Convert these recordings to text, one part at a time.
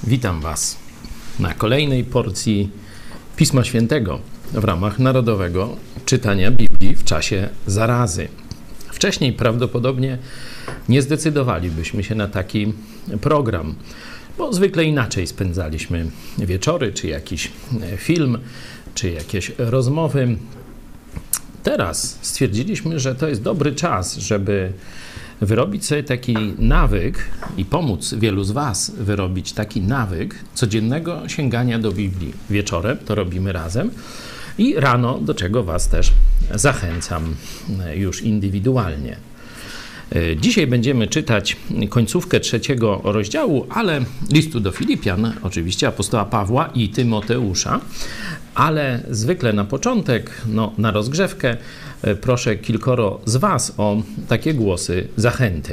Witam Was na kolejnej porcji Pisma Świętego w ramach Narodowego Czytania Biblii w czasie zarazy. Wcześniej prawdopodobnie nie zdecydowalibyśmy się na taki program, bo zwykle inaczej spędzaliśmy wieczory, czy jakiś film, czy jakieś rozmowy. Teraz stwierdziliśmy, że to jest dobry czas, żeby wyrobić sobie taki nawyk i pomóc wielu z Was wyrobić taki nawyk codziennego sięgania do Biblii. Wieczorem to robimy razem i rano, do czego Was też zachęcam już indywidualnie. Dzisiaj będziemy czytać końcówkę 3 rozdziału, ale listu do Filipian, oczywiście apostoła Pawła i Tymoteusza, ale zwykle na początek, na rozgrzewkę, proszę kilkoro z Was o takie głosy zachęty.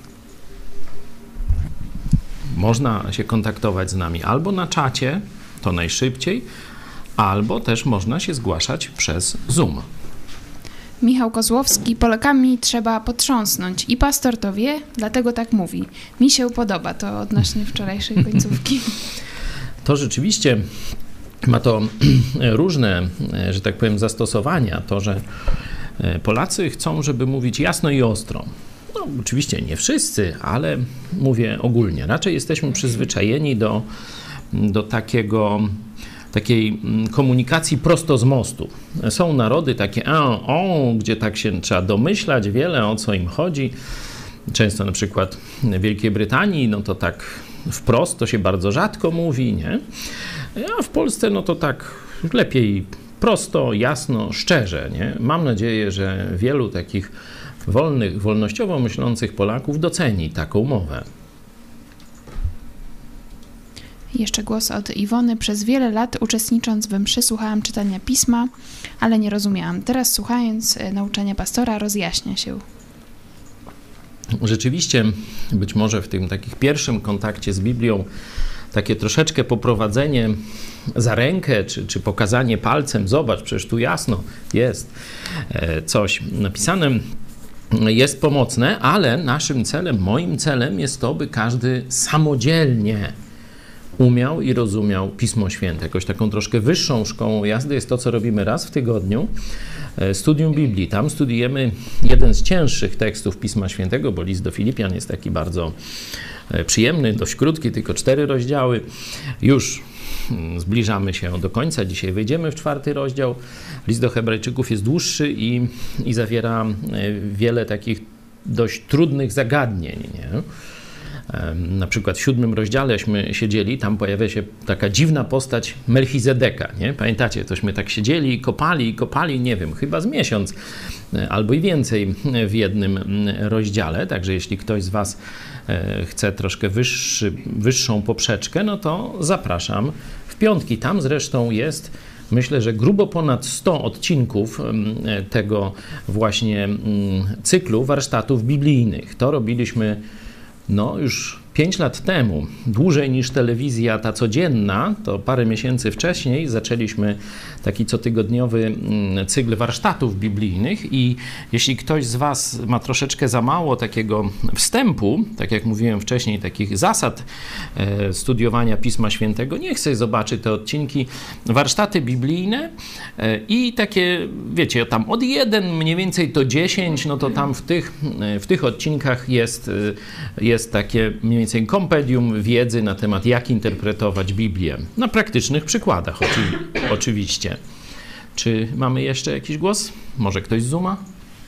Można się kontaktować z nami albo na czacie, to najszybciej, albo też można się zgłaszać przez Zoom. Michał Kozłowski, Polakami trzeba potrząsnąć i pastor to wie, dlatego tak mówi. Mi się podoba, to odnośnie wczorajszej końcówki. To rzeczywiście ma to różne, że tak powiem, zastosowania. To, że Polacy chcą, żeby mówić jasno i ostro. No, oczywiście nie wszyscy, ale mówię ogólnie. Raczej jesteśmy przyzwyczajeni do takiej komunikacji prosto z mostu. Są narody takie, gdzie tak się trzeba domyślać wiele, o co im chodzi. Często na przykład w Wielkiej Brytanii, no to tak wprost to się bardzo rzadko mówi, nie? A w Polsce, no to tak lepiej prosto, jasno, szczerze, nie? Mam nadzieję, że wielu takich wolnościowo myślących Polaków doceni taką mowę. Jeszcze głos od Iwony. Przez wiele lat uczestnicząc we mszy słuchałam czytania pisma, ale nie rozumiałam. Teraz słuchając nauczania pastora rozjaśnia się. Rzeczywiście, być może w tym takim pierwszym kontakcie z Biblią takie troszeczkę poprowadzenie za rękę, czy pokazanie palcem, zobacz, przecież tu jasno jest coś napisane, jest pomocne, ale naszym celem, moim celem jest to, by każdy samodzielnie umiał i rozumiał Pismo Święte. Jakoś taką troszkę wyższą szkołą jazdy jest to, co robimy raz w tygodniu. Studium Biblii. Tam studiujemy jeden z cięższych tekstów Pisma Świętego, bo list do Filipian jest taki bardzo przyjemny, dość krótki, tylko 4 rozdziały. Już zbliżamy się do końca. Dzisiaj wejdziemy w 4 rozdział. List do Hebrajczyków jest dłuższy i zawiera wiele takich dość trudnych zagadnień, nie? Na przykład w 7 rozdzialeśmy siedzieli, tam pojawia się taka dziwna postać Melchizedeka, nie? Pamiętacie, tośmy tak siedzieli i kopali, nie wiem, chyba z miesiąc albo i więcej w jednym rozdziale, także jeśli ktoś z Was chce troszkę wyższą poprzeczkę, no to zapraszam w piątki. Tam zresztą jest, myślę, że grubo ponad 100 odcinków tego właśnie cyklu warsztatów biblijnych. To robiliśmy już 5 lat temu, dłużej niż telewizja ta codzienna, to parę miesięcy wcześniej zaczęliśmy taki cotygodniowy cykl warsztatów biblijnych i jeśli ktoś z Was ma troszeczkę za mało takiego wstępu, tak jak mówiłem wcześniej, takich zasad studiowania Pisma Świętego, niech sobie zobaczy te odcinki, warsztaty biblijne i takie, wiecie, tam od 1 mniej więcej do 10, no to tam w tych odcinkach jest takie mniej więcej kompendium wiedzy na temat, jak interpretować Biblię. Na praktycznych przykładach oczywiście. Czy mamy jeszcze jakiś głos? Może ktoś z Zooma?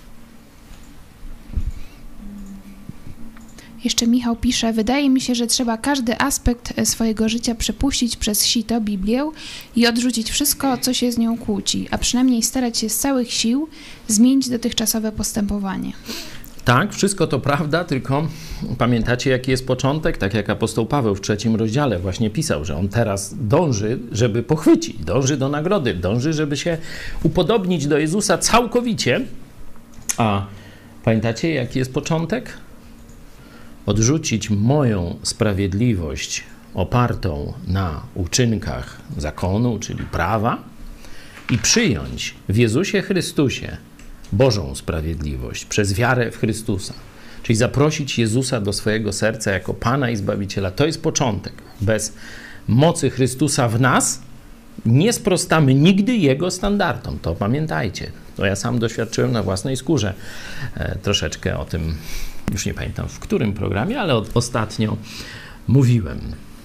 Jeszcze Michał pisze, wydaje mi się, że trzeba każdy aspekt swojego życia przepuścić przez sito, Biblię i odrzucić wszystko, co się z nią kłóci, a przynajmniej starać się z całych sił zmienić dotychczasowe postępowanie. Tak, wszystko to prawda, tylko pamiętacie, jaki jest początek? Tak jak apostoł Paweł w 3 rozdziale właśnie pisał, że on teraz dąży, żeby pochwycić, dąży do nagrody, dąży, żeby się upodobnić do Jezusa całkowicie. A pamiętacie, jaki jest początek? Odrzucić moją sprawiedliwość opartą na uczynkach zakonu, czyli prawa i przyjąć w Jezusie Chrystusie Bożą sprawiedliwość przez wiarę w Chrystusa. Czyli zaprosić Jezusa do swojego serca jako Pana i Zbawiciela. To jest początek. Bez mocy Chrystusa w nas nie sprostamy nigdy Jego standardom. To pamiętajcie. To ja sam doświadczyłem na własnej skórze. Troszeczkę o tym, już nie pamiętam w którym programie, ale ostatnio mówiłem.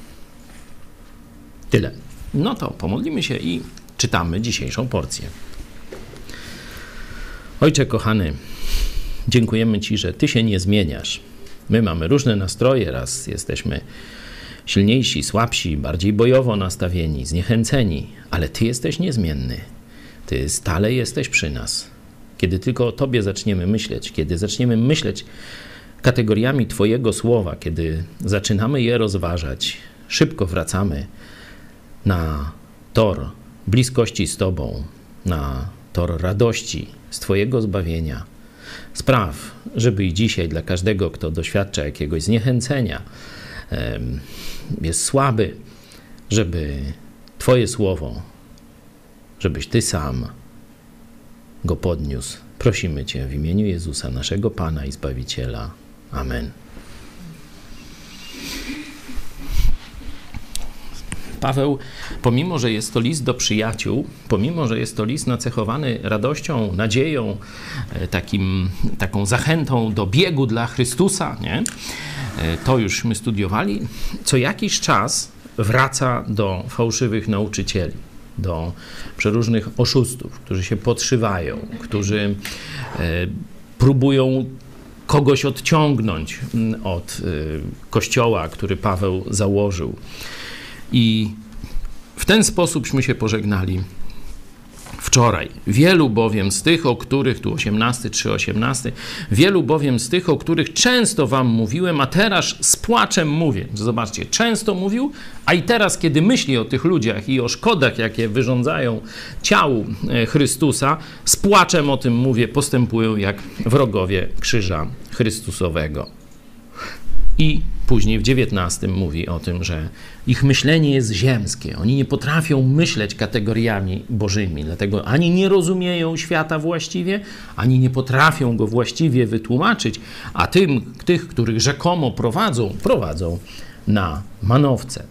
Tyle. No to pomodlimy się i czytamy dzisiejszą porcję. Ojcze kochany, dziękujemy Ci, że Ty się nie zmieniasz. My mamy różne nastroje, raz jesteśmy silniejsi, słabsi, bardziej bojowo nastawieni, zniechęceni, ale Ty jesteś niezmienny. Ty stale jesteś przy nas. Kiedy tylko o Tobie zaczniemy myśleć, kiedy zaczniemy myśleć kategoriami Twojego słowa, kiedy zaczynamy je rozważać, szybko wracamy na tor bliskości z Tobą, na tor radości z Twojego zbawienia. Spraw, żeby i dzisiaj dla każdego, kto doświadcza jakiegoś zniechęcenia, jest słaby, żeby Twoje słowo, żebyś Ty sam go podniósł. Prosimy Cię w imieniu Jezusa, naszego Pana i Zbawiciela. Amen. Paweł, pomimo że jest to list do przyjaciół, pomimo że jest to list nacechowany radością, nadzieją, taką zachętą do biegu dla Chrystusa, nie? To już my studiowali, co jakiś czas wraca do fałszywych nauczycieli, do przeróżnych oszustów, którzy się podszywają, którzy próbują kogoś odciągnąć od kościoła, który Paweł założył. I w ten sposóbśmy się pożegnali wczoraj. Wielu bowiem z tych, o których, tu 3:18, wielu bowiem z tych, o których często wam mówiłem, a teraz z płaczem mówię. Zobaczcie, często mówił, a i teraz, kiedy myśli o tych ludziach i o szkodach, jakie wyrządzają ciału Chrystusa, z płaczem o tym mówię, postępują jak wrogowie krzyża Chrystusowego. I później w 19 mówi o tym, że ich myślenie jest ziemskie. Oni nie potrafią myśleć kategoriami bożymi, dlatego ani nie rozumieją świata właściwie, ani nie potrafią go właściwie wytłumaczyć, a tych, których rzekomo prowadzą na manowce.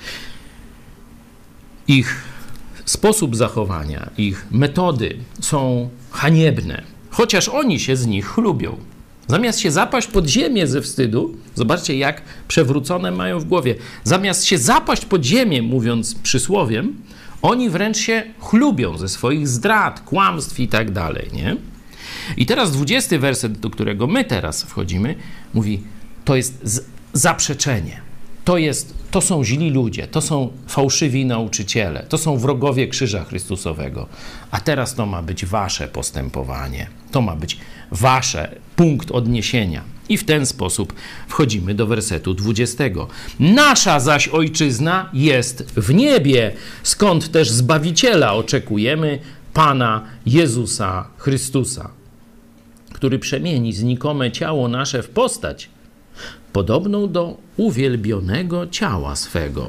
Ich sposób zachowania, ich metody są haniebne, chociaż oni się z nich chlubią. Zamiast się zapaść pod ziemię ze wstydu, zobaczcie, jak przewrócone mają w głowie. Zamiast się zapaść pod ziemię, mówiąc przysłowiem, oni wręcz się chlubią ze swoich zdrad, kłamstw i tak dalej, nie? I teraz 20 werset, do którego my teraz wchodzimy, mówi, to jest zaprzeczenie. To są źli ludzie, to są fałszywi nauczyciele, to są wrogowie krzyża Chrystusowego. A teraz to ma być wasze postępowanie, to ma być wasze punkt odniesienia. I w ten sposób wchodzimy do wersetu 20. Nasza zaś ojczyzna jest w niebie, skąd też Zbawiciela oczekujemy, Pana Jezusa Chrystusa, który przemieni znikome ciało nasze w postać, podobną do uwielbionego ciała swego.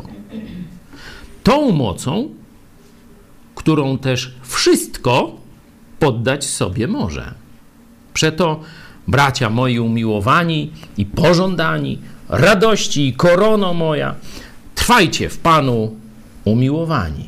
Tą mocą, którą też wszystko poddać sobie może. Przeto, bracia moi umiłowani i pożądani, radości i korono moja, trwajcie w Panu umiłowani.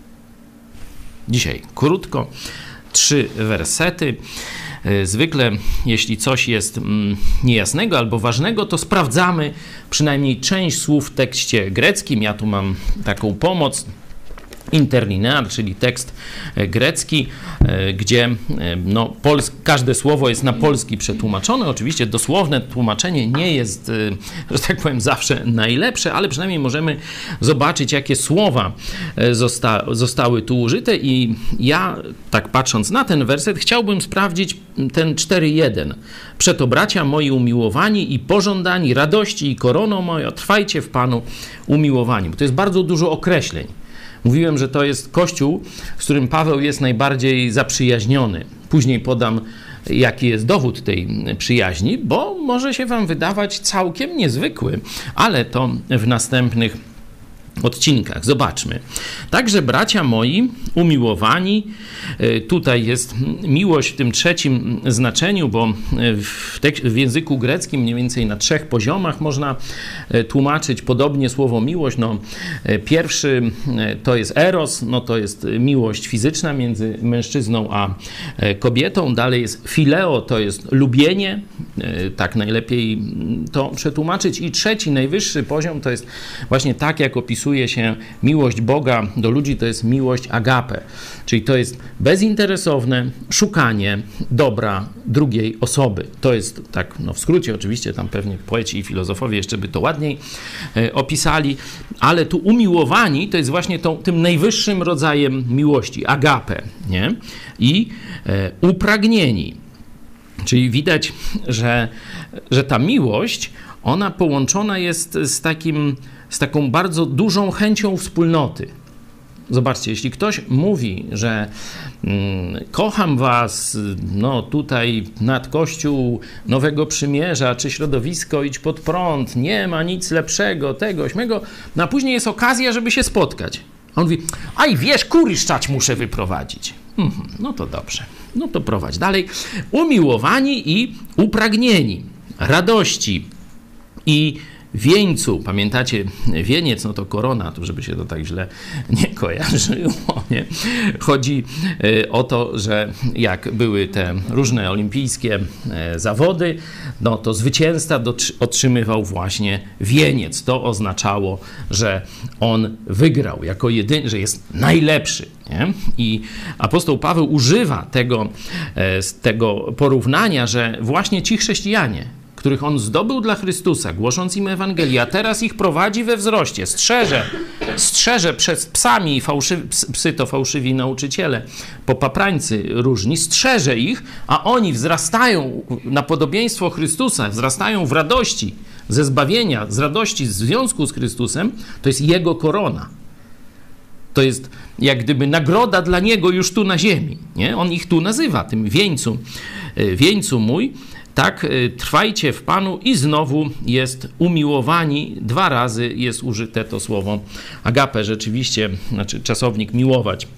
Dzisiaj krótko, 3 wersety. Zwykle, jeśli coś jest niejasnego albo ważnego, to sprawdzamy przynajmniej część słów w tekście greckim. Ja tu mam taką pomoc, interlinear, czyli tekst grecki, gdzie każde słowo jest na polski przetłumaczone. Oczywiście dosłowne tłumaczenie nie jest, że tak powiem, zawsze najlepsze, ale przynajmniej możemy zobaczyć, jakie słowa zostały tu użyte i ja, tak patrząc na ten werset, chciałbym sprawdzić ten 4:1. Przeto, bracia moi umiłowani i pożądani, radości i korono moja, trwajcie w Panu umiłowani. Bo to jest bardzo dużo określeń. Mówiłem, że to jest Kościół, z którym Paweł jest najbardziej zaprzyjaźniony. Później podam, jaki jest dowód tej przyjaźni, bo może się wam wydawać całkiem niezwykły, ale to w następnych odcinkach. Zobaczmy. Także bracia moi, umiłowani, tutaj jest miłość w tym trzecim znaczeniu, bo w języku greckim mniej więcej na 3 poziomach można tłumaczyć podobnie słowo miłość. No, pierwszy to jest eros, no to jest miłość fizyczna między mężczyzną a kobietą. Dalej jest phileo, to jest lubienie, tak najlepiej to przetłumaczyć. I trzeci, najwyższy poziom to jest właśnie tak, jak opisuje się miłość Boga do ludzi, to jest miłość agape, czyli to jest bezinteresowne szukanie dobra drugiej osoby. To jest tak, no w skrócie oczywiście, tam pewnie poeci i filozofowie jeszcze by to ładniej opisali, ale tu umiłowani to jest właśnie tym najwyższym rodzajem miłości, agape, nie? I upragnieni, czyli widać, że ta miłość, ona połączona jest z taką bardzo dużą chęcią wspólnoty. Zobaczcie, jeśli ktoś mówi, że kocham was, no tutaj nad Kościół Nowego Przymierza, czy środowisko Idź Pod Prąd, nie ma nic lepszego, tego, śmego, no a później jest okazja, żeby się spotkać. A on mówi, aj wiesz, kury szczać muszę wyprowadzić. No to dobrze, no to prowadź dalej. Umiłowani i upragnieni radości i wieńcu. Pamiętacie, wieniec, no to korona, tu żeby się to tak źle nie kojarzyło, nie? Chodzi o to, że jak były te różne olimpijskie zawody, no to zwycięzca otrzymywał właśnie wieniec. To oznaczało, że on wygrał jako jedyny, że jest najlepszy, nie? I apostoł Paweł używa tego porównania, że właśnie ci chrześcijanie, których on zdobył dla Chrystusa, głosząc im Ewangelię, a teraz ich prowadzi we wzroście, strzeże przed psami, psy to fałszywi nauczyciele, popaprańcy różni, strzeże ich, a oni wzrastają na podobieństwo Chrystusa, wzrastają w radości ze zbawienia, z radości w związku z Chrystusem, to jest Jego korona. To jest jak gdyby nagroda dla Niego już tu na ziemi, nie? On ich tu nazywa tym wieńcu mój. Tak, trwajcie w Panu i znowu jest umiłowani. 2 razy jest użyte to słowo agape, rzeczywiście, znaczy czasownik miłować.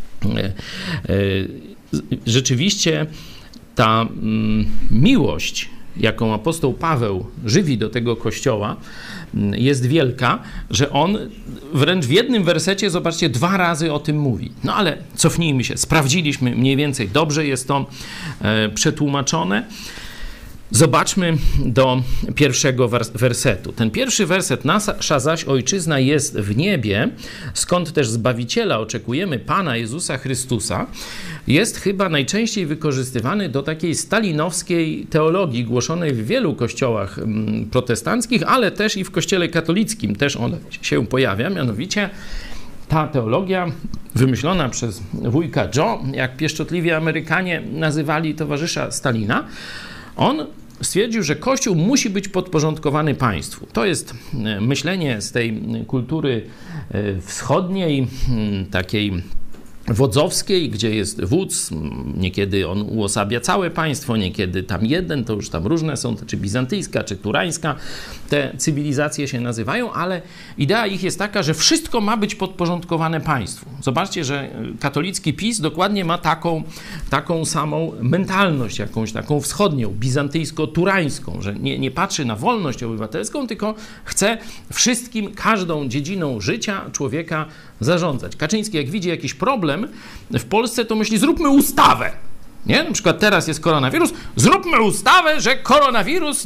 Rzeczywiście ta miłość, jaką apostoł Paweł żywi do tego Kościoła, jest wielka, że on wręcz w jednym wersecie, zobaczcie, 2 razy o tym mówi. No ale cofnijmy się, sprawdziliśmy mniej więcej, dobrze jest to przetłumaczone. Zobaczmy do pierwszego wersetu. Ten pierwszy werset, nasza zaś ojczyzna jest w niebie, skąd też Zbawiciela oczekujemy, Pana Jezusa Chrystusa, jest chyba najczęściej wykorzystywany do takiej stalinowskiej teologii głoszonej w wielu kościołach protestanckich, ale też i w kościele katolickim też on się pojawia, mianowicie ta teologia wymyślona przez wujka Joe, jak pieszczotliwie Amerykanie nazywali towarzysza Stalina, on stwierdził, że Kościół musi być podporządkowany państwu. To jest myślenie z tej kultury wschodniej, takiej wodzowskiej, gdzie jest wódz, niekiedy on uosabia całe państwo, niekiedy tam jeden, to już tam różne są, czy bizantyjska, czy turańska, te cywilizacje się nazywają, ale idea ich jest taka, że wszystko ma być podporządkowane państwu. Zobaczcie, że katolicki PiS dokładnie ma taką samą mentalność, jakąś taką wschodnią, bizantyjsko-turańską, że nie patrzy na wolność obywatelską, tylko chce wszystkim, każdą dziedziną życia człowieka zarządzać. Kaczyński, jak widzi jakiś problem w Polsce, to myśli, zróbmy ustawę. Nie? Na przykład teraz jest koronawirus, zróbmy ustawę, że koronawirus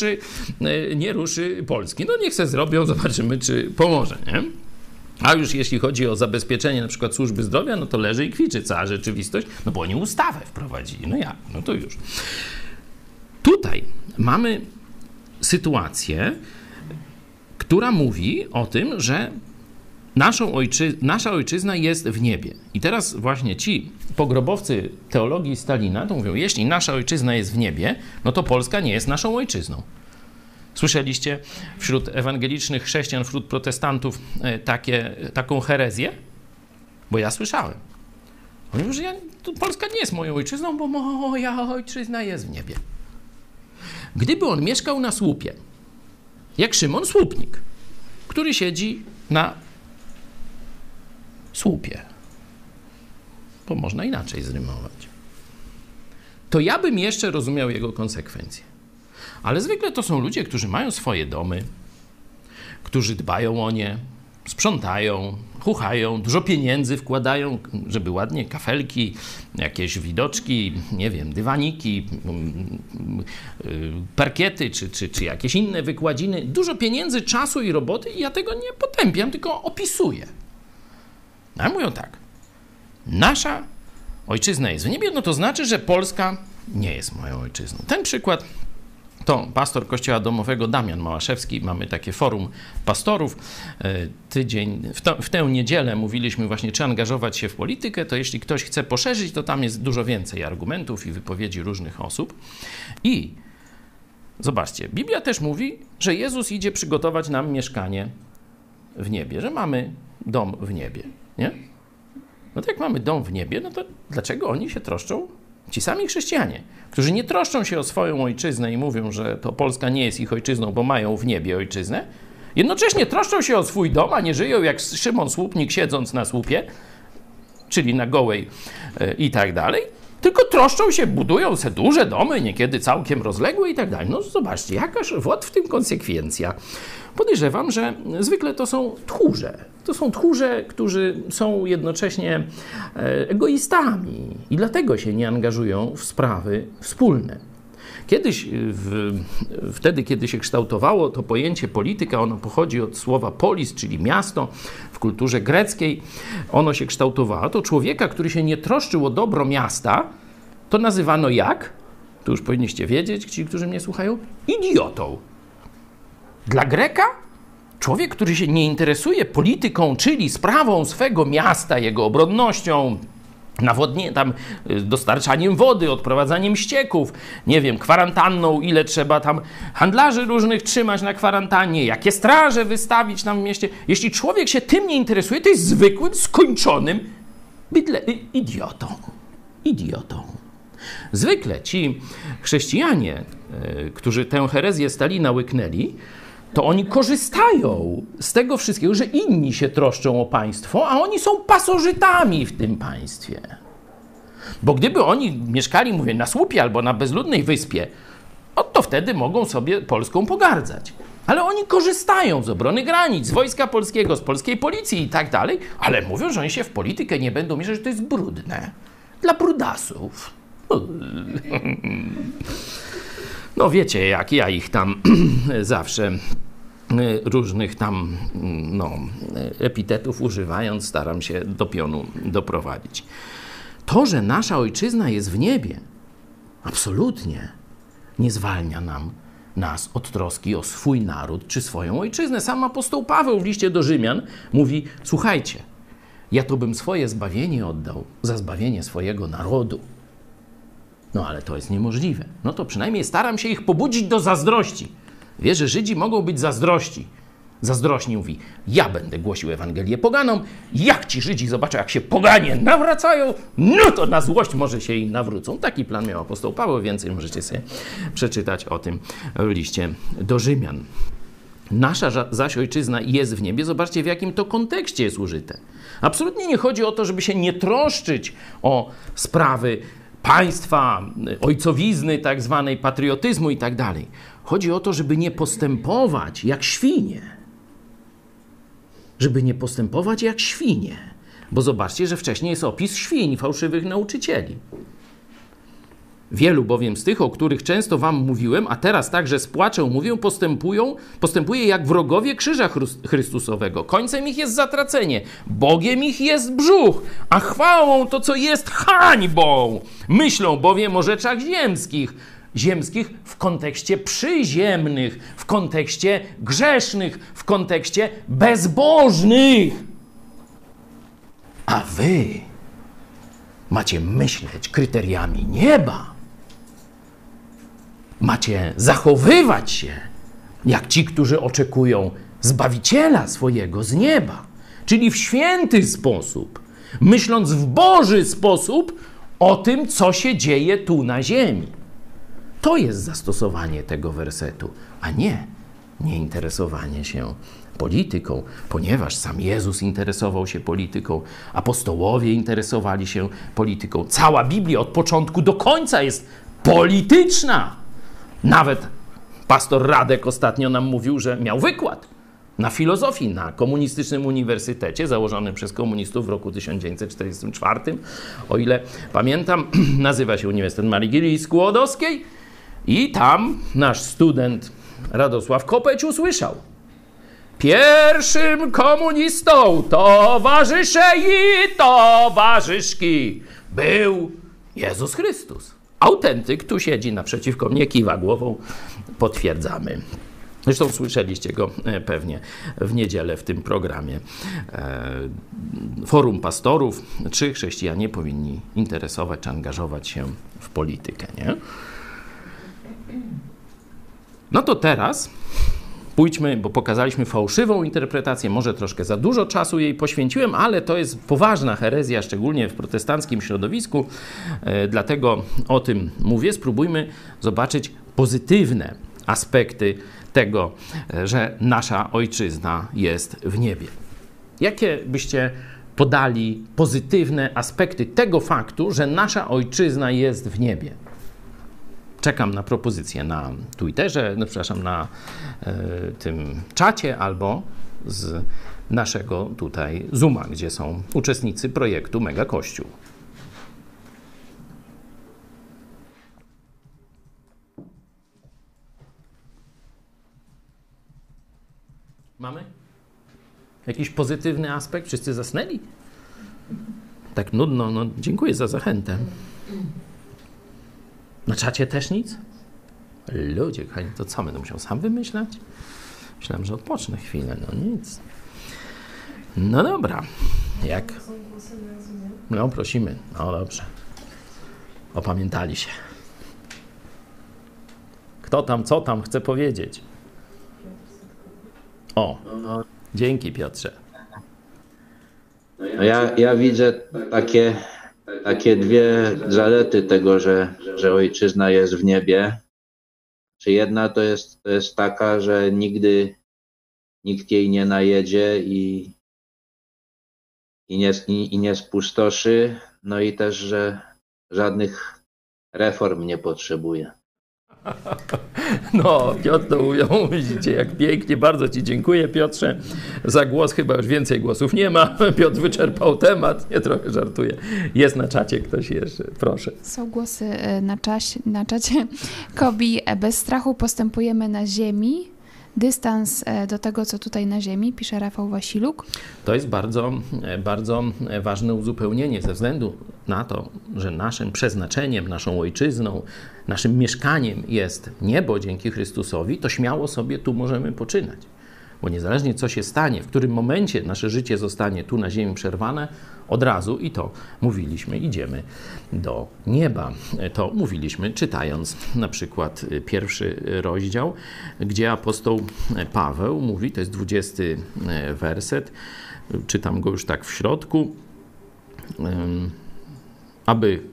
nie ruszy Polski. No niech se zrobią, zobaczymy, czy pomoże. Nie? A już jeśli chodzi o zabezpieczenie na przykład służby zdrowia, no to leży i kwiczy cała rzeczywistość, no bo oni ustawę wprowadzili. No jak? No to już. Tutaj mamy sytuację, która mówi o tym, że nasza ojczyzna jest w niebie. I teraz właśnie ci pogrobowcy teologii Stalina to mówią, jeśli nasza ojczyzna jest w niebie, no to Polska nie jest naszą ojczyzną. Słyszeliście wśród ewangelicznych chrześcijan, wśród protestantów taką herezję? Bo ja słyszałem. Oni mówią, że Polska nie jest moją ojczyzną, bo moja ojczyzna jest w niebie. Gdyby on mieszkał na słupie, jak Szymon Słupnik, który siedzi na słupie. Bo można inaczej zrymować. To ja bym jeszcze rozumiał jego konsekwencje. Ale zwykle to są ludzie, którzy mają swoje domy, którzy dbają o nie, sprzątają, chuchają, dużo pieniędzy wkładają, żeby ładnie kafelki, jakieś widoczki, nie wiem, dywaniki, parkiety czy jakieś inne wykładziny. Dużo pieniędzy, czasu i roboty i ja tego nie potępiam, tylko opisuję. A mówią tak, nasza ojczyzna jest w niebie, no to znaczy, że Polska nie jest moją ojczyzną. Ten przykład to pastor Kościoła Domowego Damian Małaszewski. Mamy takie forum pastorów. W tę niedzielę mówiliśmy właśnie, czy angażować się w politykę, to jeśli ktoś chce poszerzyć, to tam jest dużo więcej argumentów i wypowiedzi różnych osób. I zobaczcie, Biblia też mówi, że Jezus idzie przygotować nam mieszkanie w niebie, że mamy dom w niebie, nie? No to jak mamy dom w niebie, no to dlaczego oni się troszczą? Ci sami chrześcijanie, którzy nie troszczą się o swoją ojczyznę i mówią, że to Polska nie jest ich ojczyzną, bo mają w niebie ojczyznę, jednocześnie troszczą się o swój dom, a nie żyją jak Szymon Słupnik siedząc na słupie, czyli na gołej i tak dalej, tylko troszczą się, budują se duże domy, niekiedy całkiem rozległe i tak dalej. No zobaczcie, jakaż w tym konsekwencja. Podejrzewam, że zwykle to są tchórze. To są tchórze, którzy są jednocześnie egoistami i dlatego się nie angażują w sprawy wspólne. Kiedyś, wtedy, kiedy się kształtowało to pojęcie polityka, ono pochodzi od słowa polis, czyli miasto. W kulturze greckiej ono się kształtowało. To człowieka, który się nie troszczył o dobro miasta, to nazywano jak? To już powinniście wiedzieć, ci, którzy mnie słuchają. Idiotą. Dla Greka człowiek, który się nie interesuje polityką, czyli sprawą swego miasta, jego obronnością, tam dostarczaniem wody, odprowadzaniem ścieków, nie wiem, kwarantanną, ile trzeba tam handlarzy różnych trzymać na kwarantannie, jakie straże wystawić tam w mieście. Jeśli człowiek się tym nie interesuje, to jest zwykłym, skończonym idiotą. Idiotą. Zwykle ci chrześcijanie, którzy tę herezję Stalina łyknęli, to oni korzystają z tego wszystkiego, że inni się troszczą o państwo, a oni są pasożytami w tym państwie. Bo gdyby oni mieszkali, mówię, na słupie albo na bezludnej wyspie, to wtedy mogą sobie Polską pogardzać. Ale oni korzystają z obrony granic, z Wojska Polskiego, z polskiej policji i tak dalej, ale mówią, że oni się w politykę nie będą mieszać, że to jest brudne. Dla brudasów. No wiecie, jak ja ich tam zawsze różnych tam epitetów używając, staram się do pionu doprowadzić. To, że nasza ojczyzna jest w niebie, absolutnie nie zwalnia nas od troski o swój naród czy swoją ojczyznę. Sam apostoł Paweł w liście do Rzymian mówi, słuchajcie, ja to bym swoje zbawienie oddał za zbawienie swojego narodu. No ale to jest niemożliwe. No to przynajmniej staram się ich pobudzić do zazdrości. Wie, że Żydzi mogą być zazdrośni, mówi, ja będę głosił Ewangelię poganom, jak ci Żydzi zobaczą, jak się poganie nawracają, no to na złość może się im nawrócą. Taki plan miał apostoł Paweł, więcej możecie sobie przeczytać o tym w liście do Rzymian. Nasza zaś ojczyzna jest w niebie. Zobaczcie, w jakim to kontekście jest użyte. Absolutnie nie chodzi o to, żeby się nie troszczyć o sprawy państwa, ojcowizny, tak zwanej patriotyzmu i tak dalej. Chodzi o to, żeby nie postępować jak świnie. Żeby nie postępować jak świnie. Bo zobaczcie, że wcześniej jest opis świń, fałszywych nauczycieli. Wielu bowiem z tych, o których często wam mówiłem, a teraz także z płaczem mówię, postępuje jak wrogowie krzyża Chrystusowego. Końcem ich jest zatracenie, Bogiem ich jest brzuch, a chwałą to, co jest hańbą. Myślą bowiem o rzeczach ziemskich w kontekście przyziemnych, w kontekście grzesznych, w kontekście bezbożnych. A wy macie myśleć kryteriami nieba. Macie zachowywać się jak ci, którzy oczekują Zbawiciela swojego z nieba. Czyli w święty sposób, myśląc w Boży sposób o tym, co się dzieje tu na ziemi. To jest zastosowanie tego wersetu, a nie nieinteresowanie się polityką, ponieważ sam Jezus interesował się polityką, apostołowie interesowali się polityką. Cała Biblia od początku do końca jest polityczna. Nawet pastor Radek ostatnio nam mówił, że miał wykład na filozofii na komunistycznym uniwersytecie założonym przez komunistów w roku 1944. O ile pamiętam, nazywa się Uniwersytet Marii Curie Skłodowskiej i tam nasz student Radosław Kopeć usłyszał: pierwszym komunistą, towarzysze i towarzyszki, był Jezus Chrystus. Autentyk tu siedzi naprzeciwko mnie, kiwa głową, potwierdzamy. Zresztą słyszeliście go pewnie w niedzielę w tym programie. Forum Pastorów, czy chrześcijanie powinni interesować czy angażować się w politykę, nie? No to teraz pójdźmy, bo pokazaliśmy fałszywą interpretację, może troszkę za dużo czasu jej poświęciłem, ale to jest poważna herezja, szczególnie w protestanckim środowisku, dlatego o tym mówię. Spróbujmy zobaczyć pozytywne aspekty tego, że nasza ojczyzna jest w niebie. Jakie byście podali pozytywne aspekty tego faktu, że nasza ojczyzna jest w niebie? Czekam na propozycje na Twitterze, no, przepraszam, na tym czacie albo z naszego tutaj Zooma, gdzie są uczestnicy projektu Mega Kościół. Mamy? Jakiś pozytywny aspekt? Wszyscy zasnęli? Tak nudno, no dziękuję za zachętę. Na czacie też nic? Ludzie, kochani, to co, będę musiał sam wymyślać? Myślałem, że odpocznę chwilę, no nic. No dobra, jak? No prosimy, no dobrze. Opamiętali się. Kto tam, co tam chce powiedzieć? O, dzięki Piotrze. No ja widzę takie dwie zalety tego, że ojczyzna jest w niebie. Czy jedna to jest taka, że nigdy nikt jej nie najedzie i nie spustoszy, no i też, że żadnych reform nie potrzebuje. No, Piotr to ujął, widzicie, jak pięknie. Bardzo Ci dziękuję, Piotrze, za głos. Chyba już więcej głosów nie ma. Piotr wyczerpał temat. Nie, trochę żartuję. Jest na czacie ktoś jeszcze, proszę. Są głosy na czacie. Kobi, bez strachu postępujemy na ziemi. Dystans do tego, co tutaj na ziemi, pisze Rafał Wasiluk. To jest bardzo, bardzo ważne uzupełnienie ze względu na to, że naszym przeznaczeniem, naszą ojczyzną, naszym mieszkaniem jest niebo dzięki Chrystusowi, to śmiało sobie tu możemy poczynać. Bo niezależnie co się stanie, w którym momencie nasze życie zostanie tu na ziemi przerwane, od razu, i to mówiliśmy, idziemy do nieba. To mówiliśmy, czytając na przykład pierwszy rozdział, gdzie apostoł Paweł mówi, to jest 20 werset, czytam go już tak w środku, aby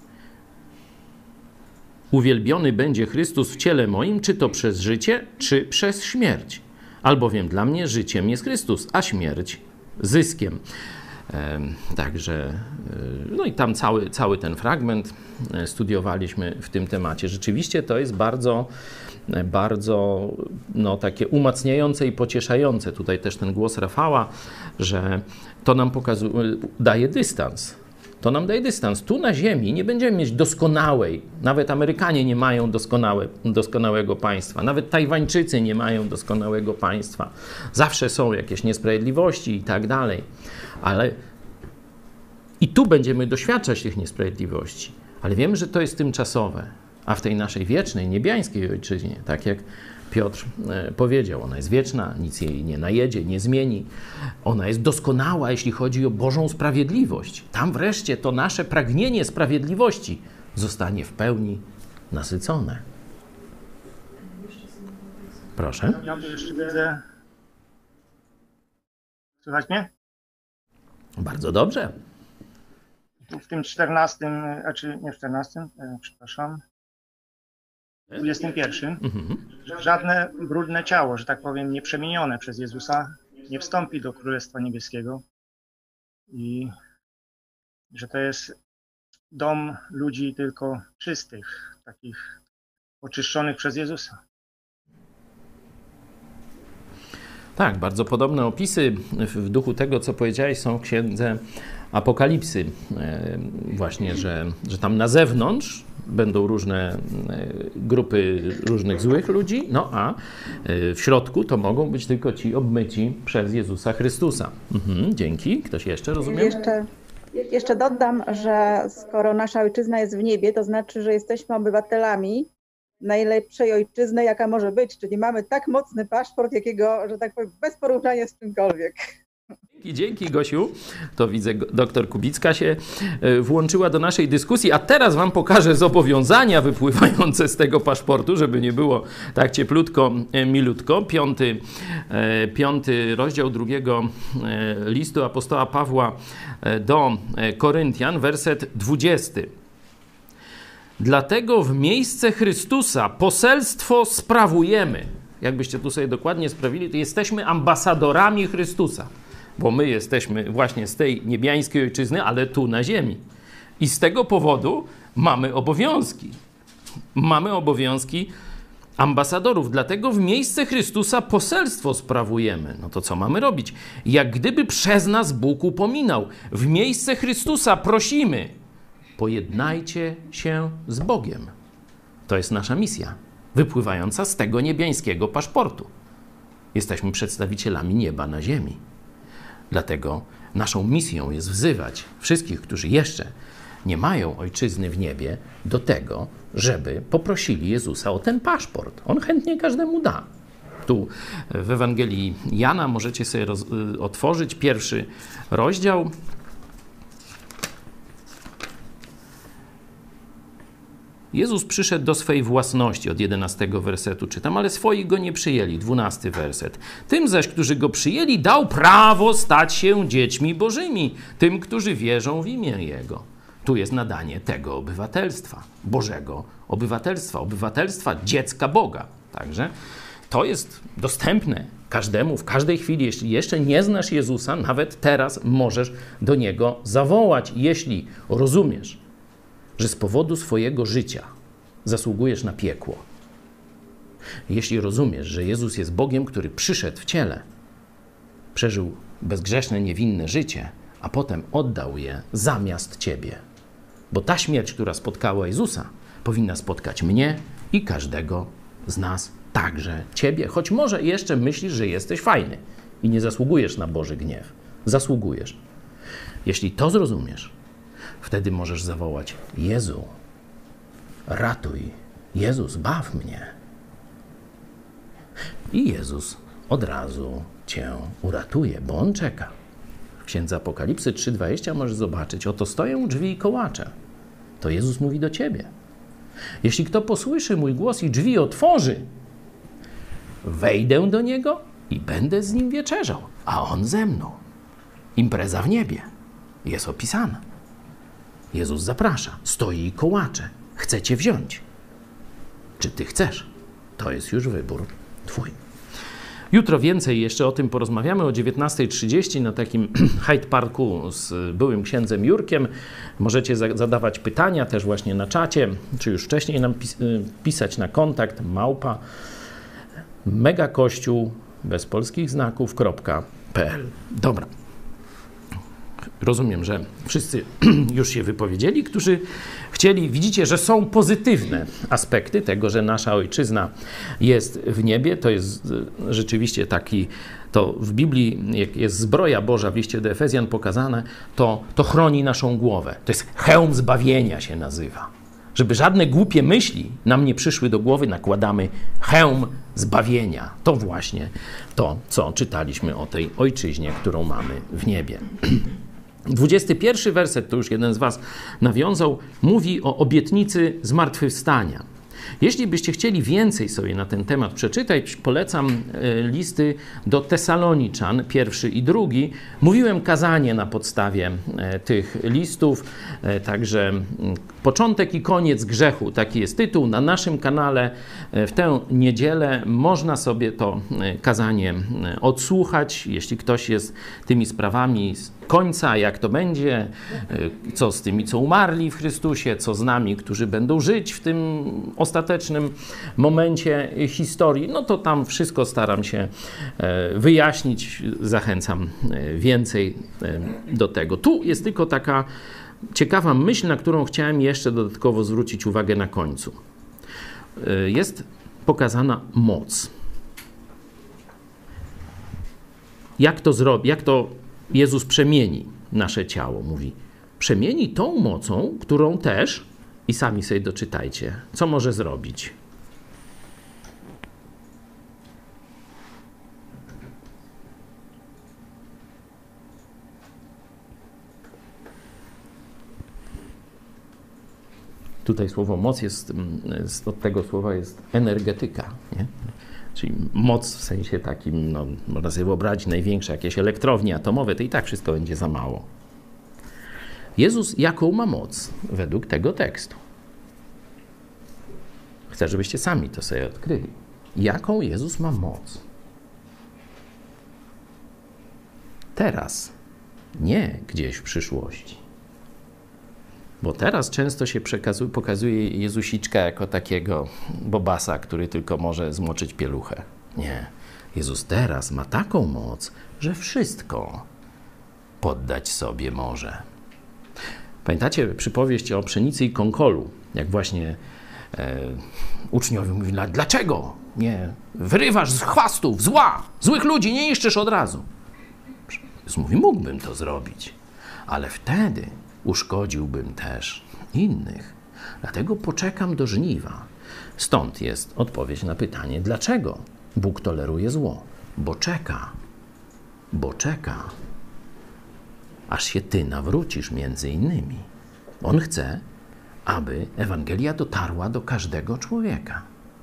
uwielbiony będzie Chrystus w ciele moim, czy to przez życie, czy przez śmierć. Albowiem dla mnie życiem jest Chrystus, a śmierć zyskiem. Także, no i tam cały ten fragment studiowaliśmy w tym temacie. Rzeczywiście to jest bardzo, bardzo no, takie umacniające i pocieszające. Tutaj też ten głos Rafała, że to nam daje dystans. To nam daje dystans. Tu na ziemi nie będziemy mieć doskonałej, nawet Amerykanie nie mają doskonałego państwa, nawet Tajwańczycy nie mają doskonałego państwa. Zawsze są jakieś niesprawiedliwości i tak dalej. Ale i tu będziemy doświadczać tych niesprawiedliwości. Ale wiemy, że to jest tymczasowe. A w tej naszej wiecznej, niebiańskiej ojczyźnie, tak jak Piotr powiedział, ona jest wieczna, nic jej nie najedzie, nie zmieni. Ona jest doskonała, jeśli chodzi o Bożą sprawiedliwość. Tam wreszcie to nasze pragnienie sprawiedliwości zostanie w pełni nasycone. Proszę. Ja tu jeszcze widzę. Słychać mnie? Bardzo dobrze. W tym 14, znaczy nie w 14, przepraszam. 21, że żadne brudne ciało, że tak powiem, nieprzemienione przez Jezusa, nie wstąpi do Królestwa Niebieskiego i że to jest dom ludzi tylko czystych, takich oczyszczonych przez Jezusa. Tak, bardzo podobne opisy w duchu tego, co powiedziałeś, są w księdze Apokalipsy. Właśnie, że tam na zewnątrz będą różne grupy różnych złych ludzi, no a w środku to mogą być tylko ci obmyci przez Jezusa Chrystusa. Dzięki. Ktoś jeszcze, rozumiem? Jeszcze dodam, że skoro nasza ojczyzna jest w niebie, to znaczy, że jesteśmy obywatelami najlepszej ojczyzny, jaka może być, czyli mamy tak mocny paszport, jakiego, że tak powiem, bez porównania z czymkolwiek. Dzięki, Gosiu. To widzę, doktor Kubicka się włączyła do naszej dyskusji, a teraz wam pokażę zobowiązania wypływające z tego paszportu, żeby nie było tak cieplutko, milutko. Piąty rozdział drugiego listu apostoła Pawła do Koryntian, werset 20. Dlatego w miejsce Chrystusa poselstwo sprawujemy. Jakbyście tu sobie dokładnie sprawili, to jesteśmy ambasadorami Chrystusa. Bo my jesteśmy właśnie z tej niebiańskiej ojczyzny, ale tu na ziemi. I z tego powodu mamy obowiązki. Mamy obowiązki ambasadorów. Dlatego w miejsce Chrystusa poselstwo sprawujemy. No to co mamy robić? Jak gdyby przez nas Bóg upominał. W miejsce Chrystusa prosimy. Pojednajcie się z Bogiem. To jest nasza misja, wypływająca z tego niebiańskiego paszportu. Jesteśmy przedstawicielami nieba na ziemi. Dlatego naszą misją jest wzywać wszystkich, którzy jeszcze nie mają ojczyzny w niebie, do tego, żeby poprosili Jezusa o ten paszport. On chętnie każdemu da. Tu w Ewangelii Jana możecie sobie otworzyć 1 rozdział. Jezus przyszedł do swej własności, od 11 wersetu czytam, ale swoi go nie przyjęli, 12 werset. Tym zaś, którzy go przyjęli, dał prawo stać się dziećmi bożymi, tym, którzy wierzą w imię Jego. Tu jest nadanie tego obywatelstwa, Bożego obywatelstwa, obywatelstwa dziecka Boga. Także to jest dostępne każdemu w każdej chwili. Jeśli jeszcze nie znasz Jezusa, nawet teraz możesz do Niego zawołać, jeśli rozumiesz, że z powodu swojego życia zasługujesz na piekło. Jeśli rozumiesz, że Jezus jest Bogiem, który przyszedł w ciele, przeżył bezgrzeszne, niewinne życie, a potem oddał je zamiast ciebie. Bo ta śmierć, która spotkała Jezusa, powinna spotkać mnie i każdego z nas, także ciebie. Choć może jeszcze myślisz, że jesteś fajny i nie zasługujesz na Boży gniew. Zasługujesz. Jeśli to zrozumiesz, wtedy możesz zawołać: Jezu, ratuj, Jezus, baw mnie. I Jezus od razu cię uratuje, bo On czeka. W Księdze Apokalipsy 3:20 możesz zobaczyć: oto stoję u drzwi i kołaczę. To Jezus mówi do ciebie. Jeśli kto posłyszy mój głos i drzwi otworzy, wejdę do niego i będę z nim wieczerzał, a on ze mną. Impreza w niebie jest opisana. Jezus zaprasza, stoi i kołacze. Chce cię wziąć. Czy ty chcesz? To jest już wybór twój. Jutro więcej jeszcze o tym porozmawiamy o 19:30 na takim Hyde Parku z byłym księdzem Jurkiem. Możecie zadawać pytania też właśnie na czacie, czy już wcześniej nam pisać na kontakt @megakościół bez polskich znaków.pl. Dobra. Rozumiem, że wszyscy już się wypowiedzieli, którzy chcieli. Widzicie, że są pozytywne aspekty tego, że nasza ojczyzna jest w niebie. To jest rzeczywiście taki, to w Biblii, jak jest zbroja Boża w liście do Efezjan pokazane, to chroni naszą głowę. To jest hełm zbawienia się nazywa. Żeby żadne głupie myśli nam nie przyszły do głowy, nakładamy hełm zbawienia. To właśnie to, co czytaliśmy o tej ojczyźnie, którą mamy w niebie. 21 werset, to już jeden z was nawiązał, mówi o obietnicy zmartwychwstania. Jeśli byście chcieli więcej sobie na ten temat przeczytać, polecam listy do Tesaloniczan, 1 i 2. Mówiłem kazanie na podstawie tych listów, także początek i koniec grzechu, taki jest tytuł. Na naszym kanale w tę niedzielę można sobie to kazanie odsłuchać, jeśli ktoś jest tymi sprawami z końca, jak to będzie, co z tymi, co umarli w Chrystusie, co z nami, którzy będą żyć w tym ostatecznym momencie historii, no to tam wszystko staram się wyjaśnić, zachęcam więcej do tego. Tu jest tylko taka ciekawa myśl, na którą chciałem jeszcze dodatkowo zwrócić uwagę na końcu. Jest pokazana moc. Jak to zrobi, jak to Jezus przemieni nasze ciało? Mówi, przemieni tą mocą, którą też, i sami sobie doczytajcie, co może zrobić. Tutaj słowo moc jest, od tego słowa jest energetyka, nie? Czyli moc w sensie takim, no, można sobie wyobrazić największe jakieś elektrownie atomowe, to i tak wszystko będzie za mało. Jezus jaką ma moc według tego tekstu? Chcę, żebyście sami to sobie odkryli. Jaką Jezus ma moc? Teraz, nie gdzieś w przyszłości. Bo teraz często się pokazuje Jezusiczka jako takiego bobasa, który tylko może zmoczyć pieluchę. Nie. Jezus teraz ma taką moc, że wszystko poddać sobie może. Pamiętacie przypowieść o pszenicy i konkolu? Jak właśnie uczniowie mówili, dlaczego nie wyrywasz z chwastów zła, złych ludzi, nie niszczysz od razu? Jezus mówi, mógłbym to zrobić, ale wtedy uszkodziłbym też innych. Dlatego poczekam do żniwa. Stąd jest odpowiedź na pytanie, dlaczego Bóg toleruje zło? Bo czeka, aż się ty nawrócisz między innymi. On chce, aby Ewangelia dotarła do każdego człowieka.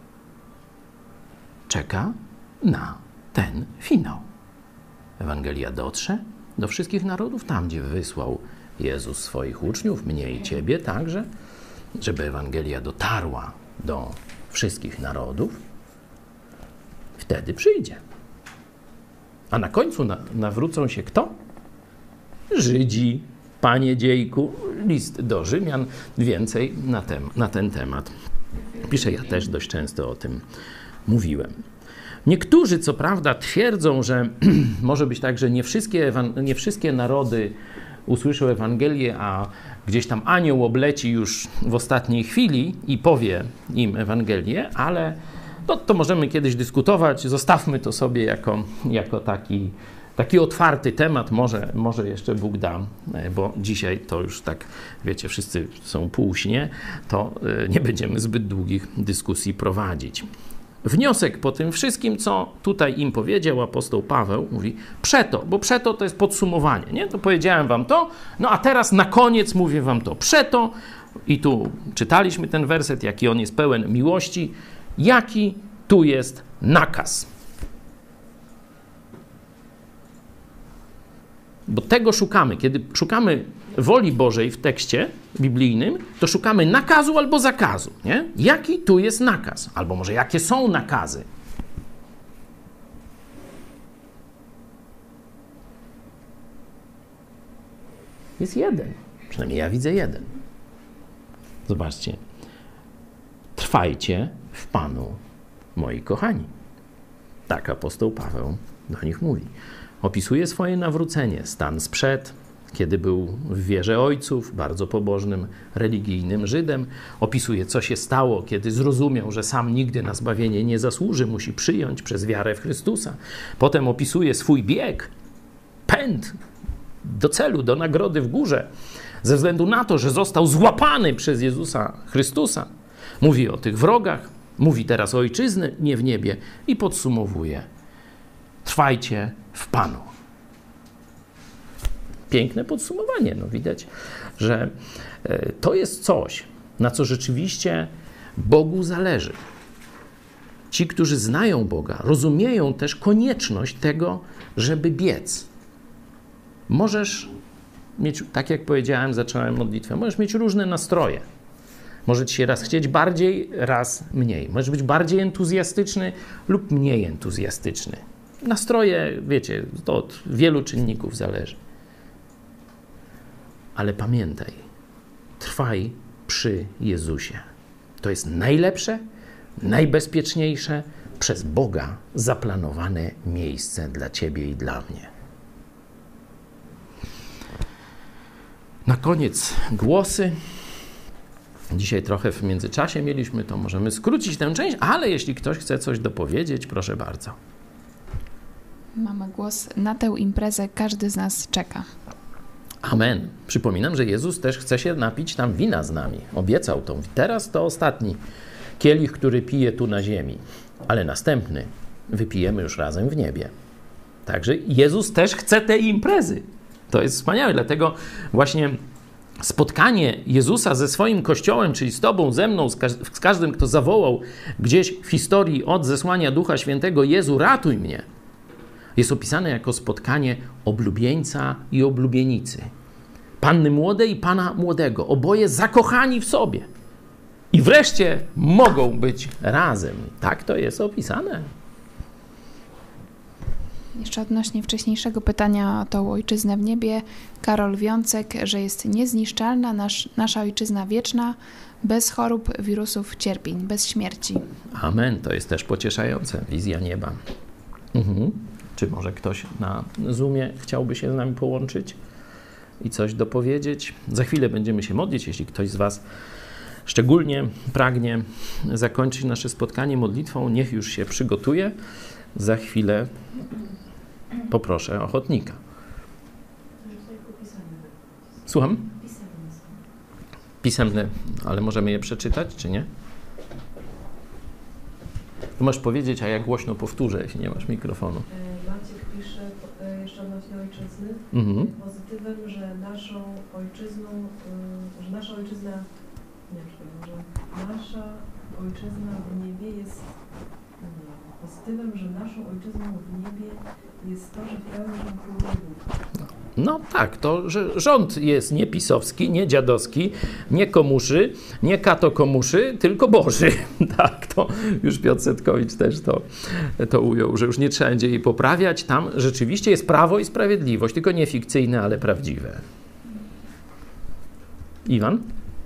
Czeka na ten finał. Ewangelia dotrze do wszystkich narodów, tam gdzie wysłał Jezus swoich uczniów, mnie i ciebie także, żeby Ewangelia dotarła do wszystkich narodów, wtedy przyjdzie. A na końcu nawrócą się kto? Żydzi, panie dziejku, list do Rzymian, więcej na ten temat. Piszę, ja też dość często o tym mówiłem. Niektórzy, co prawda, twierdzą, że może być tak, że nie wszystkie narody usłyszą Ewangelię, a gdzieś tam anioł obleci już w ostatniej chwili i powie im Ewangelię, ale to możemy kiedyś dyskutować, zostawmy to sobie jako taki otwarty temat, może jeszcze Bóg da, bo dzisiaj to już tak, wiecie, wszyscy są półśnie, to nie będziemy zbyt długich dyskusji prowadzić. Wniosek po tym wszystkim, co tutaj im powiedział apostoł Paweł, mówi przeto, bo przeto to jest podsumowanie, nie? To powiedziałem wam to, no a teraz na koniec mówię wam to. Przeto, i tu czytaliśmy ten werset, jaki on jest pełen miłości, jaki tu jest nakaz. Bo tego szukamy. Kiedy szukamy woli Bożej w tekście biblijnym, to szukamy nakazu albo zakazu. Nie? Jaki tu jest nakaz? Albo może jakie są nakazy? Jest jeden. Przynajmniej ja widzę jeden. Zobaczcie. Trwajcie w Panu, moi kochani. Tak apostoł Paweł do nich mówi. Opisuje swoje nawrócenie, stan sprzed, kiedy był w wierze ojców, bardzo pobożnym, religijnym Żydem. Opisuje, co się stało, kiedy zrozumiał, że sam nigdy na zbawienie nie zasłuży, musi przyjąć przez wiarę w Chrystusa. Potem opisuje swój bieg, pęd do celu, do nagrody w górze, ze względu na to, że został złapany przez Jezusa Chrystusa. Mówi o tych wrogach, mówi teraz o ojczyzny, nie w niebie i podsumowuje. Trwajcie w Panu. Piękne podsumowanie. No widać, że to jest coś, na co rzeczywiście Bogu zależy. Ci, którzy znają Boga, rozumieją też konieczność tego, żeby biec. Możesz mieć, tak jak powiedziałem, zacząłem modlitwę, możesz mieć różne nastroje. Może ci się raz chcieć bardziej, raz mniej. Możesz być bardziej entuzjastyczny lub mniej entuzjastyczny. Nastroje, wiecie, to od wielu czynników zależy. Ale pamiętaj, trwaj przy Jezusie. To jest najlepsze, najbezpieczniejsze, przez Boga zaplanowane miejsce dla ciebie i dla mnie. Na koniec głosy. Dzisiaj trochę w międzyczasie mieliśmy, to możemy skrócić tę część, ale jeśli ktoś chce coś dopowiedzieć, proszę bardzo. Mamy głos. Na tę imprezę każdy z nas czeka. Amen. Przypominam, że Jezus też chce się napić tam wina z nami. Obiecał to. Teraz to ostatni kielich, który pije tu na ziemi, ale następny wypijemy już razem w niebie. Także Jezus też chce tej imprezy. To jest wspaniałe, dlatego właśnie spotkanie Jezusa ze swoim Kościołem, czyli z tobą, ze mną, z każdym, kto zawołał gdzieś w historii od zesłania Ducha Świętego: Jezu, ratuj mnie, jest opisane jako spotkanie oblubieńca i oblubienicy. Panny młodej i pana młodego, oboje zakochani w sobie. I wreszcie mogą być razem. Tak to jest opisane. Jeszcze odnośnie wcześniejszego pytania o tą ojczyznę w niebie, Karol Wiącek, że jest niezniszczalna, nasza ojczyzna wieczna, bez chorób, wirusów, cierpień, bez śmierci. Amen. To jest też pocieszające. Wizja nieba. Czy może ktoś na Zoomie chciałby się z nami połączyć i coś dopowiedzieć? Za chwilę będziemy się modlić. Jeśli ktoś z was szczególnie pragnie zakończyć nasze spotkanie modlitwą, niech już się przygotuje. Za chwilę poproszę ochotnika. Słucham? Pisemne, ale możemy je przeczytać, czy nie? Tu możesz powiedzieć, a ja głośno powtórzę, jeśli nie masz mikrofonu. Maciek pisze jeszcze odnośnie ojczyzny, pozytywem, że nasza ojczyzna w niebie jest pozytywem, że naszą ojczyzną w niebie jest to, że pełny rząd króluje Bóg. No tak, to że rząd jest nie pisowski, nie dziadowski, nie komuszy, nie katokomuszy, tylko Boży. Tak, to już Piotr Setkowicz też to ujął, że już nie trzeba będzie jej poprawiać. Tam rzeczywiście jest prawo i sprawiedliwość, tylko nie fikcyjne, ale prawdziwe. Iwan?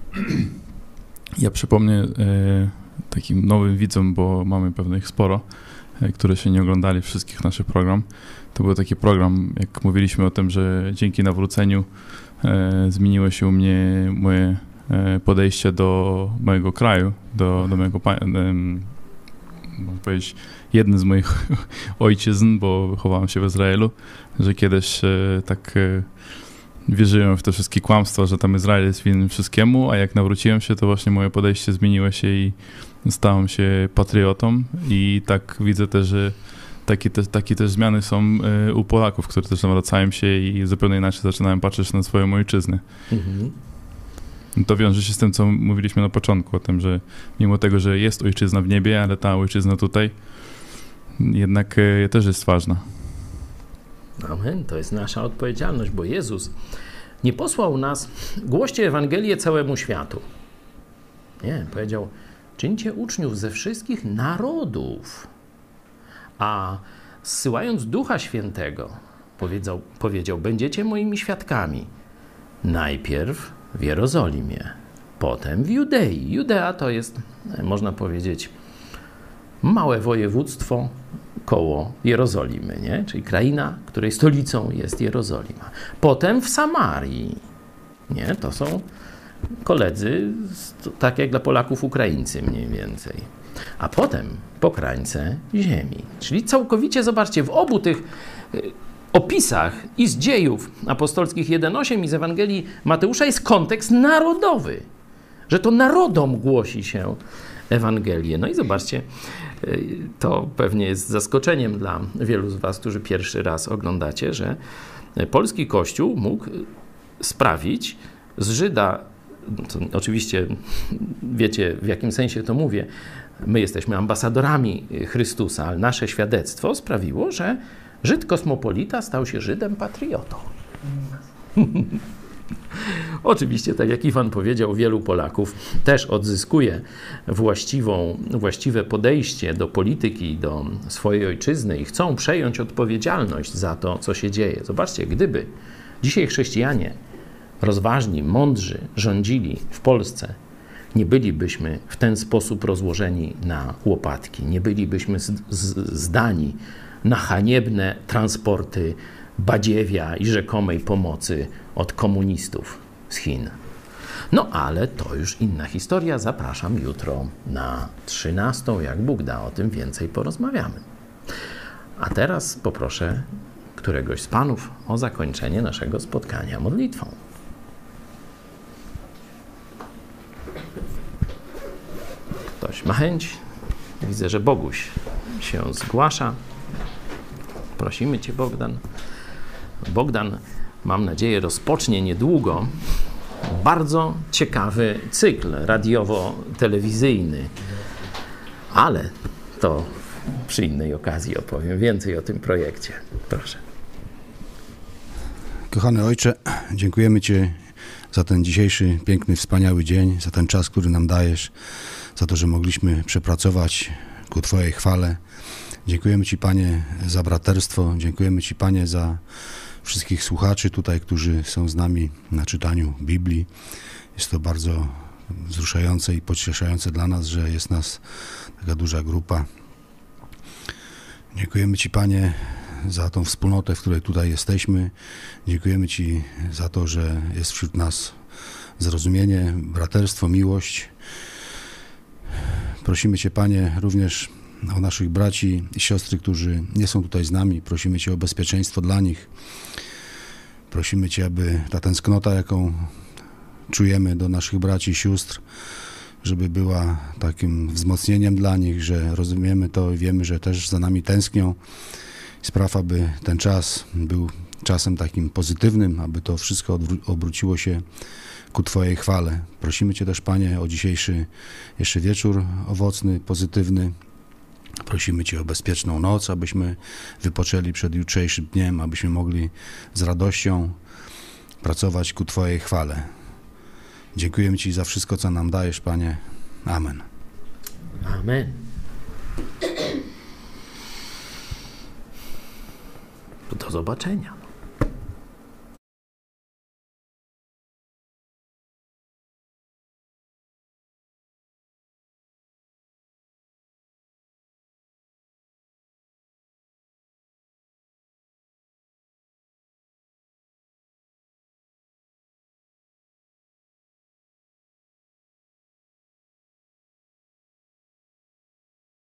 Ja przypomnę takim nowym widzom, bo mamy pewnie ich sporo, które się nie oglądali wszystkich naszych program. To był taki program, jak mówiliśmy o tym, że dzięki nawróceniu zmieniło się u mnie moje podejście do mojego kraju, do mojego, można powiedzieć, jeden z moich ojczyzn, bo wychowałem się w Izraelu, że kiedyś tak wierzyłem w te wszystkie kłamstwa, że tam Izrael jest winny wszystkiemu, a jak nawróciłem się, to właśnie moje podejście zmieniło się i stałem się patriotą i tak widzę też, że takie też zmiany są u Polaków, którzy też nawracają się i zupełnie inaczej zaczynają patrzeć na swoją ojczyznę. To wiąże się z tym, co mówiliśmy na początku, o tym, że mimo tego, że jest ojczyzna w niebie, ale ta ojczyzna tutaj jednak też jest ważna. Amen. To jest nasza odpowiedzialność, bo Jezus nie posłał nas: głoście Ewangelię całemu światu. Nie, powiedział: czyńcie uczniów ze wszystkich narodów. A zsyłając Ducha Świętego, powiedział: będziecie moimi świadkami. Najpierw w Jerozolimie, potem w Judei. Judea to jest, można powiedzieć, małe województwo koło Jerozolimy, nie? Czyli kraina, której stolicą jest Jerozolima. Potem w Samarii. Nie? To są koledzy, tak jak dla Polaków Ukraińcy mniej więcej. A potem po krańce ziemi. Czyli całkowicie, zobaczcie, w obu tych opisach i z Dziejów Apostolskich 1:8 i z Ewangelii Mateusza jest kontekst narodowy. Że to narodom głosi się Ewangelię. No i zobaczcie, to pewnie jest zaskoczeniem dla wielu z was, którzy pierwszy raz oglądacie, że polski Kościół mógł sprawić z Żyda to oczywiście wiecie, w jakim sensie to mówię, my jesteśmy ambasadorami Chrystusa, ale nasze świadectwo sprawiło, że Żyd kosmopolita stał się Żydem patriotą. Oczywiście, tak jak Iwan powiedział, wielu Polaków też odzyskuje właściwe podejście do polityki, do swojej ojczyzny i chcą przejąć odpowiedzialność za to, co się dzieje. Zobaczcie, gdyby dzisiaj chrześcijanie rozważni, mądrzy rządzili w Polsce, nie bylibyśmy w ten sposób rozłożeni na łopatki, nie bylibyśmy zdani na haniebne transporty badziewia i rzekomej pomocy od komunistów z Chin. No ale to już inna historia. Zapraszam jutro na 13. Jak Bóg da, o tym więcej porozmawiamy. A teraz poproszę któregoś z panów o zakończenie naszego spotkania modlitwą. Ktoś ma chęć? Widzę, że Boguś się zgłasza. Prosimy cię, Bogdan. Bogdan, mam nadzieję, rozpocznie niedługo bardzo ciekawy cykl radiowo-telewizyjny, ale to przy innej okazji opowiem więcej o tym projekcie. Proszę. Kochany Ojcze, dziękujemy Ci za ten dzisiejszy piękny, wspaniały dzień, za ten czas, który nam dajesz, za to, że mogliśmy przepracować ku Twojej chwale. Dziękujemy Ci, Panie, za braterstwo. Dziękujemy Ci, Panie, za wszystkich słuchaczy tutaj, którzy są z nami na czytaniu Biblii. Jest to bardzo wzruszające i pocieszające dla nas, że jest nas taka duża grupa. Dziękujemy Ci, Panie, za tą wspólnotę, w której tutaj jesteśmy. Dziękujemy Ci za to, że jest wśród nas zrozumienie, braterstwo, miłość. Prosimy Cię, Panie, również o naszych braci i siostry, którzy nie są tutaj z nami. Prosimy Cię o bezpieczeństwo dla nich. Prosimy Cię, aby ta tęsknota, jaką czujemy do naszych braci i sióstr, żeby była takim wzmocnieniem dla nich, że rozumiemy to i wiemy, że też za nami tęsknią. Spraw, aby ten czas był czasem takim pozytywnym, aby to wszystko obróciło się ku Twojej chwale. Prosimy Cię też, Panie, o dzisiejszy jeszcze wieczór owocny, pozytywny. Prosimy Cię o bezpieczną noc, abyśmy wypoczęli przed jutrzejszym dniem, abyśmy mogli z radością pracować ku Twojej chwale. Dziękujemy Ci za wszystko, co nam dajesz, Panie. Amen. Amen. Do zobaczenia.